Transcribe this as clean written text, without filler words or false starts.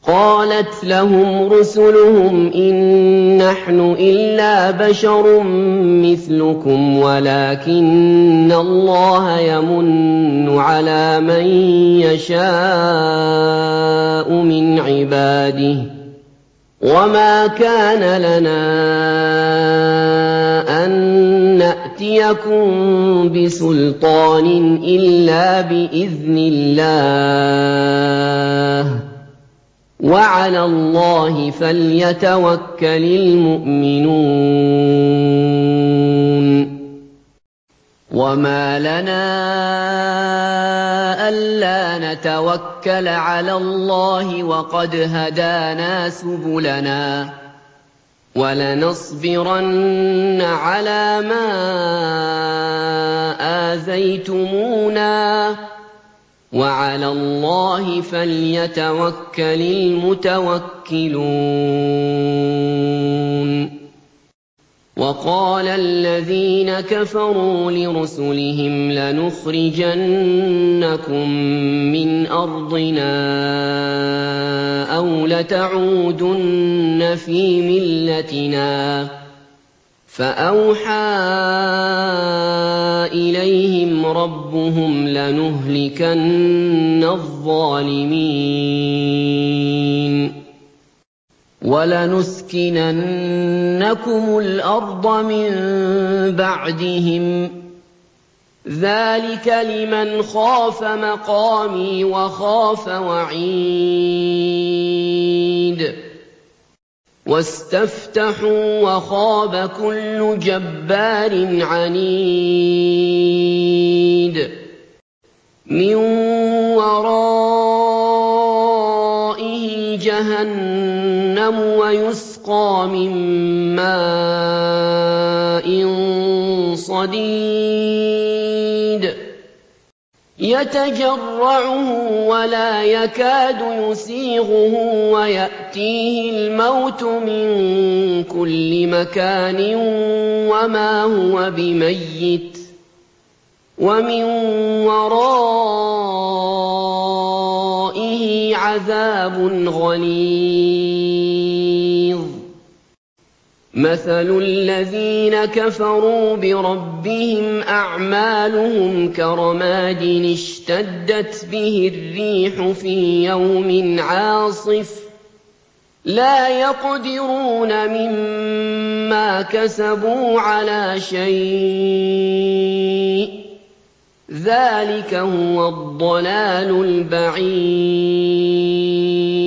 قَالَتْ لَهُمْ رُسُلُهُمْ إِن نَّحْنُ إِلَّا بَشَرٌ مِّثْلُكُمْ وَلَٰكِنَّ اللَّهَ يَمُنُّ عَلَىٰ مَن يَشَاءُ مِنْ عِبَادِهِ ۖ وَمَا كَانَ لَنَا أَن نَّأْتِيَكُم بِسُلْطَانٍ إِلَّا بِإِذْنِ اللَّهِ ۚ وَعَلَى اللَّهِ فَلْيَتَوَكَّلِ الْمُؤْمِنُونَ وَمَا لَنَا أَلَّا نَتَوَكَّلَ عَلَى اللَّهِ وَقَدْ هَدَانَا سُبُلَنَا ۚ وَلَنَصْبِرَنَّ عَلَىٰ مَا آذَيْتُمُونَا ۚ وَعَلَى اللَّهِ فَلْيَتَوَكَّلِ الْمُتَوَكِّلُونَ وَقَالَ الَّذِينَ كَفَرُوا لِرُسُلِهِمْ لَنُخْرِجَنَّكُم مِّنْ أَرْضِنَا أَوْ لَتَعُودُنَّ فِي مِلَّتِنَا ۖ فَأَوْحَىٰ إِلَيْهِمْ رَبُّهُمْ لَنُهْلِكَنَّ الظَّالِمِينَ وَلَنُسْكِنَنَّكُمُ الْأَرْضَ مِن بَعْدِهِمْ ۚ ذَٰلِكَ لِمَنْ خَافَ مَقَامِي وَخَافَ وَعِيدِ وَاسْتَفْتَحُوا وَخَابَ كُلُّ جَبَّارٍ عَنِيدٍ مِّن وَرَائِهِ جَهَنَّمُ وَيُسْقَىٰ مِن مَّاءٍ صَدِيدٍ يَتَجَرَّعُهُ وَلَا يَكَادُ يُسِيغُهُ وَيَأْتِيهِ الْمَوْتُ مِن كُلِّ مَكَانٍ وَمَا هُوَ بِمَيِّتٍ ۖ وَمِن وَرَائِهِ عَذَابٌ غَلِيظٌ مَّثَلُ الَّذِينَ كَفَرُوا بِرَبِّهِمْ أَعْمَالُهُمْ كَرَمَادٍ اشْتَدَّتْ بِهِ الرِّيحُ فِي يَوْمٍ عَاصِفٍ ۖ لَّا يَقْدِرُونَ مِمَّا كَسَبُوا عَلَىٰ شَيْءٍ ۚ ذَٰلِكَ هُوَ الضَّلَالُ الْبَعِيدُ